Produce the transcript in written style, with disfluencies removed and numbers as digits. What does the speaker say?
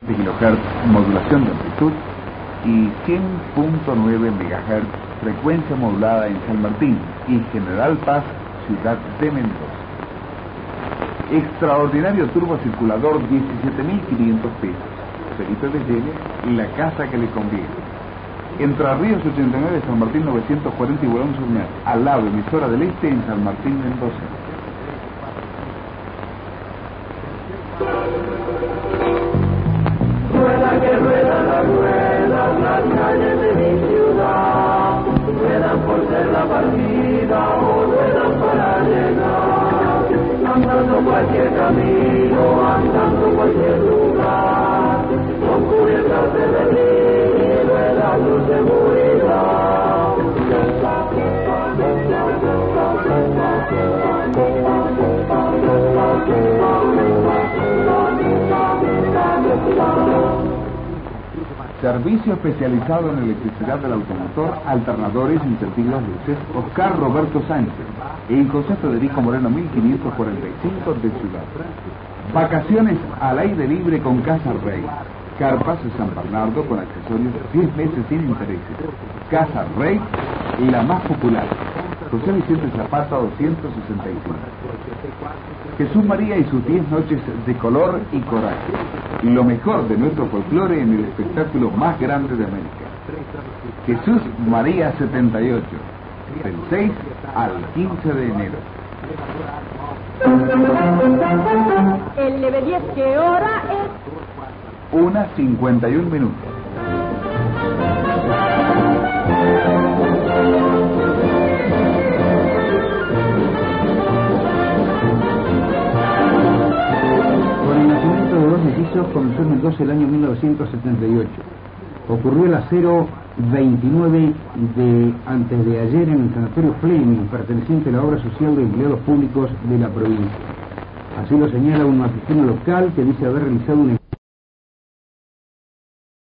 kHz modulación de amplitud y 100.9 MHz frecuencia modulada en San Martín y General Paz, ciudad de Mendoza. Extraordinario turbocirculador, 17.500 pesos. Felipe Bellene, la casa que le conviene. Entre Ríos 89, San Martín 940 y Bolón Suñar, al lado emisora del Este en San Martín, Mendoza. Rueda que rueda la rueda, las calles de mi ciudad, ruedan por ser la partida o ruedan para llegar, andando cualquier camino, andando cualquier lugar, con cubiertas de berlín y ruedas tu seguridad. Servicio especializado en electricidad del automotor, alternadores, incentivos, luces, Oscar Roberto Sánchez, en José Federico Moreno 1545 de Ciudad. Vacaciones al aire libre con Casa Rey. Carpas de San Bernardo con accesorios 10 meses sin intereses. Casa Rey, la más popular. José Vicente Zapata 265. Jesús María y sus 10 noches de color y coraje. Lo mejor de nuestro folclore en el espectáculo más grande de América. Jesús María 78, del 6 al 15 de enero. El Leve 10, ¿qué hora es? 1:51. Con el nacimiento de dos mellizos comenzó en Mendoza el año 1978. Ocurrió el 029 de antes de ayer en el sanatorio Fleming, perteneciente a la obra social de empleados públicos de la provincia. Así lo señala un matutino local que dice haber realizado un